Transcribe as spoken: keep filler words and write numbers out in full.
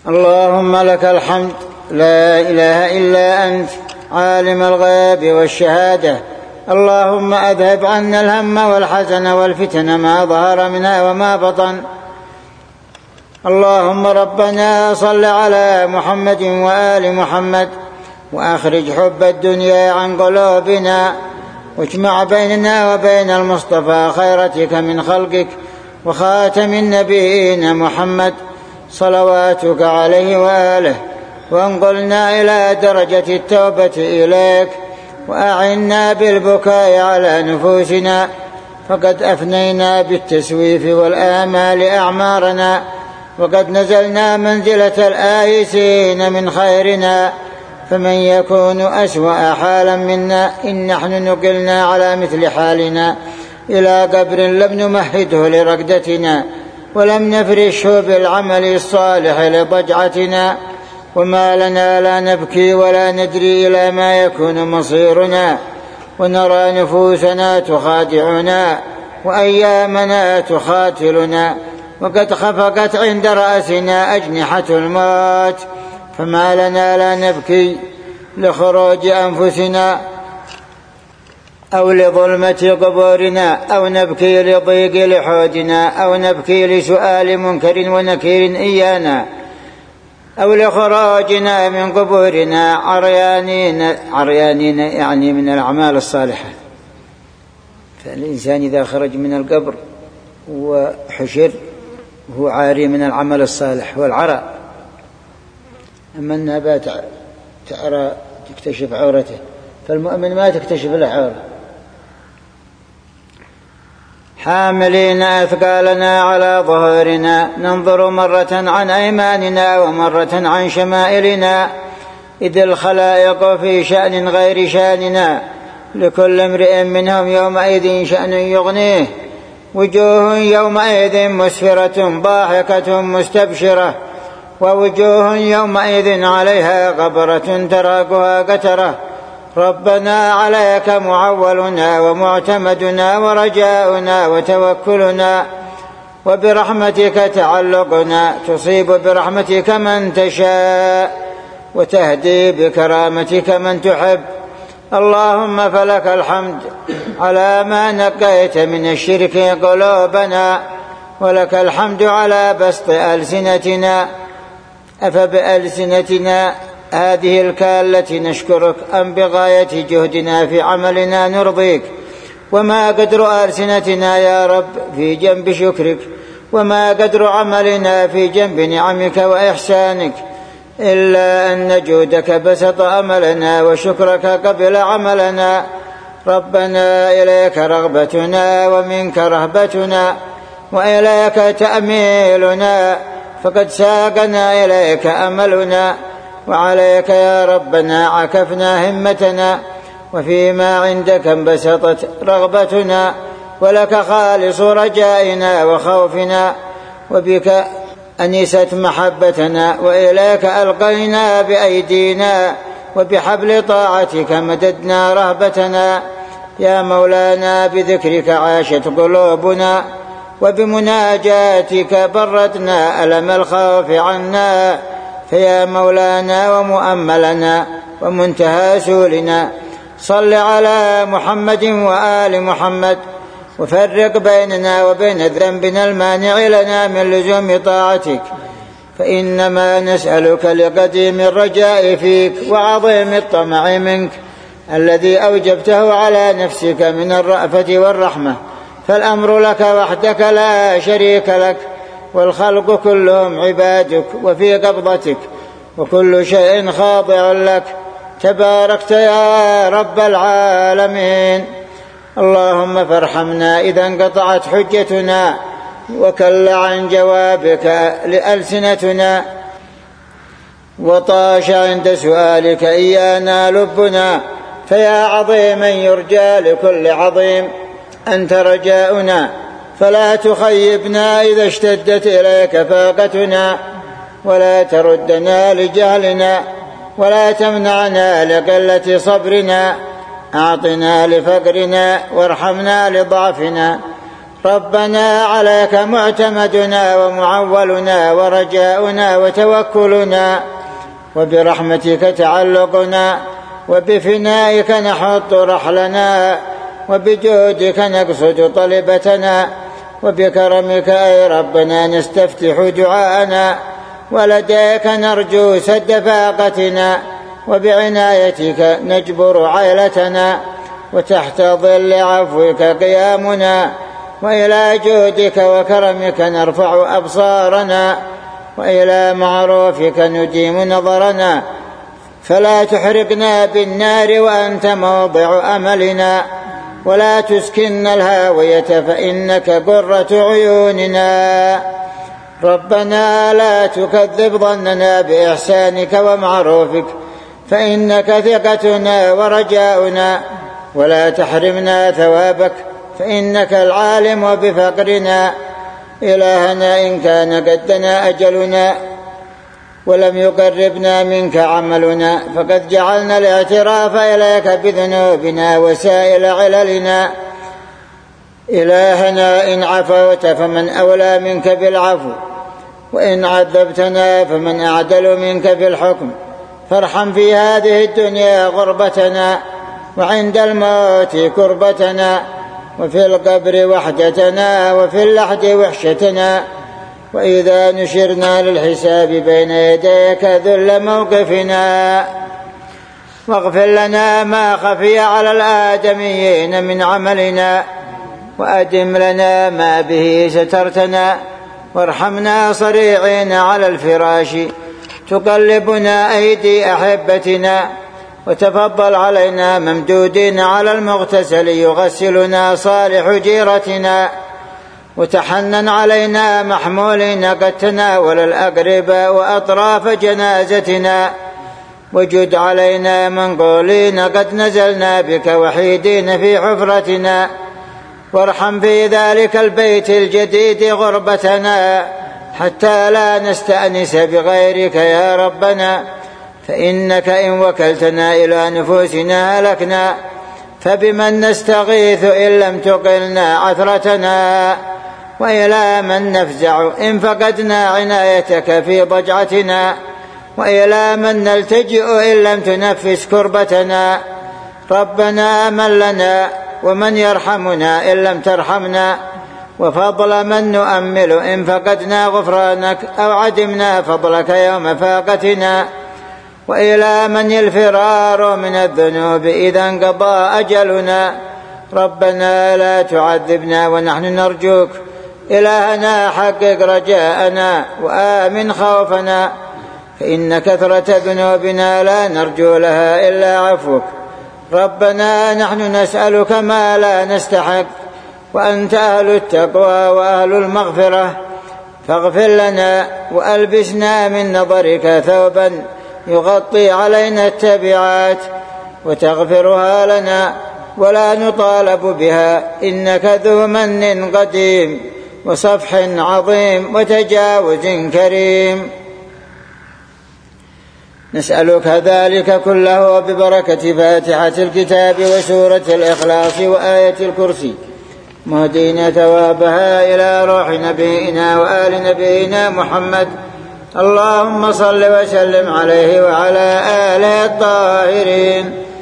اللهم لك الحمد لا إله إلا أنت عالم الغيب والشهادة. اللهم أذهب عنا الهم والحزن والفتن ما ظهر منها وما بطن. اللهم ربنا صل على محمد وآل محمد وأخرج حب الدنيا عن قلوبنا واجمع بيننا وبين المصطفى خيرتك من خلقك وخاتم النبيين محمد صلواتك عليه وآله، وانقلنا إلى درجة التوبة إليك، وأعنا بالبكاء على نفوسنا فقد أفنينا بالتسويف والآمال أعمارنا، وقد نزلنا منزلة الآيسين من خيرنا، فمن يكون أسوأ حالا منا إن نحن نقلنا على مثل حالنا إلى قبر لم نمهده لرقدتنا ولم نفرشه بالعمل الصالح لضجعتنا، وما لنا لا نبكي ولا ندري إلى ما يكون مصيرنا، ونرى نفوسنا تخادعنا وأيامنا تخاتلنا، وقد خفقت عند رأسنا أجنحة الموت، فما لنا لا نبكي لخروج أنفسنا أو لظلمة قبورنا، أو نبكي لضيق لحودنا، أو نبكي لسؤال منكر ونكير إيانا، أو لخراجنا من قبورنا عريانين عريانين يعني من الأعمال الصالحة. فالإنسان إذا خرج من القبر وحشر هو عاري من العمل الصالح والعرى، أما النبات تعرى تكتشف عورته، فالمؤمن ما تكتشف له عورة. حاملين أثقالنا على ظهورنا ننظر مرة عن أيماننا ومرة عن شمائلنا، إذ الخلائق في شأن غير شأننا، لكل امرئ منهم يومئذ شأن يغنيه، وجوه يومئذ مسفرة ضاحكة مستبشرة، ووجوه يومئذ عليها غبرة تراقها قترة. ربنا عليك معولنا ومعتمدنا ورجاؤنا وتوكلنا، وبرحمتك تعلقنا، تصيب برحمتك من تشاء وتهدي بكرامتك من تحب. اللهم فلك الحمد على ما نقيت من الشرك قلوبنا، ولك الحمد على بسط ألسنتنا. أفبألسنتنا هذه الكالة نشكرك أم بغاية جهدنا في عملنا نرضيك؟ وما قدر ألسنتنا يا رب في جنب شكرك، وما قدر عملنا في جنب نعمك وإحسانك، إلا أن جودك بسط أملنا وشكرك قبل عملنا. ربنا إليك رغبتنا ومنك رهبتنا وإليك تأميلنا، فقد ساقنا إليك أملنا، وعليك يا ربنا عكفنا همتنا، وفيما عندك انبسطت رغبتنا، ولك خالص رجائنا وخوفنا، وبك أنست محبتنا، وإليك ألقينا بأيدينا، وبحبل طاعتك مددنا رهبتنا. يا مولانا بذكرك عاشت قلوبنا، وبمناجاتك بردنا ألم الخوف عنا، فيا مولانا ومؤملنا ومنتهى سولنا صل على محمد وآل محمد، وفرق بيننا وبين ذنبنا المانع لنا من لزوم طاعتك، فإنما نسألك لقديم الرجاء فيك وعظيم الطمع منك الذي أوجبته على نفسك من الرأفة والرحمة، فالأمر لك وحدك لا شريك لك، والخلق كلهم عبادك وفي قبضتك، وكل شيء خاضع لك، تباركت يا رب العالمين. اللهم فارحمنا إذا انقطعت حجتنا وكل عن جوابك لألسنتنا، وطاش عند سؤالك إيانا لبنا، فيا عظيما يرجى لكل عظيم أنت رجاؤنا، فلا تخيبنا إذا اشتدت إليك فاقتنا، ولا تردنا لجهلنا، ولا تمنعنا لقلة صبرنا، أعطنا لفقرنا وارحمنا لضعفنا. ربنا عليك معتمدنا ومعولنا ورجاؤنا وتوكلنا، وبرحمتك تعلقنا، وبفنائك نحط رحلنا، وبجودك نقصد طلبتنا، وبكرمك أي ربنا نستفتح دعاءنا، ولديك نرجو سد فاقتنا، وبعنايتك نجبر عيلتنا، وتحت ظل عفوك قيامنا، وإلى جودك وكرمك نرفع أبصارنا، وإلى معروفك نديم نظرنا، فلا تحرقنا بالنار وأنت موضع أملنا، ولا تسكننا الهاوية فإنك قرة عيوننا. ربنا لا تكذب ظننا بإحسانك ومعروفك فإنك ثقتنا ورجاؤنا، ولا تحرمنا ثوابك فإنك العالم بفقرنا. إلهنا إن كان قد دنا أجلنا ولم يقربنا منك عملنا فقد جعلنا الاعتراف إليك بذنوبنا وسائل عللنا. إلهنا إن عفوت فمن أولى منك بالعفو، وإن عذبتنا فمن أعدل منك في الحكم. فارحم في هذه الدنيا غربتنا، وعند الموت كربتنا، وفي القبر وحدتنا، وفي اللحد وحشتنا، وإذا نشرنا للحساب بين يديك ذل موقفنا. واغفر لنا ما خفي على الآدميين من عملنا، وأدم لنا ما به سترتنا، وارحمنا صريعين على الفراش تقلبنا أيدي أحبتنا، وتفضل علينا ممدودين على المغتسل يغسلنا صالح جيرتنا، وتحنن علينا محمولين قد تناول الأقرباء وأطراف جنازتنا، وجد علينا منقولين قد نزلنا بك وحيدين في حفرتنا، وارحم في ذلك البيت الجديد غربتنا حتى لا نستأنس بغيرك يا ربنا، فإنك إن وكلتنا إلى نفوسنا هلكنا، فبمن نستغيث إن لم تقلنا عثرتنا، وإلى من نفزع إن فقدنا عنايتك في ضجعتنا، وإلى من نلتجئ إن لم تنفس كربتنا. ربنا من لنا ومن يرحمنا إن لم ترحمنا، وفضل من نؤمل إن فقدنا غفرانك أو عدمنا فضلك يوم فاقتنا، وإلى من الفرار من الذنوب إذا انقضى أجلنا. ربنا لا تعذبنا ونحن نرجوك، إلهنا حقق رجاءنا وآمن خوفنا، فإن كثرة ذنوبنا لا نرجو لها إلا عفوك. ربنا نحن نسألك ما لا نستحق، وأنت أهل التقوى وأهل المغفرة، فاغفر لنا وألبسنا من نظرك ثوبا يغطي علينا التبعات وتغفرها لنا ولا نطالب بها، إنك ذو من قديم وصفح عظيم وتجاوز كريم. نسألك ذلك كله ببركة فاتحة الكتاب وسورة الإخلاص وآية الكرسي، مهدين ثوابها إلى روح نبينا وآل نبينا محمد. اللهم صل وسلم عليه وعلى آله الطاهرين.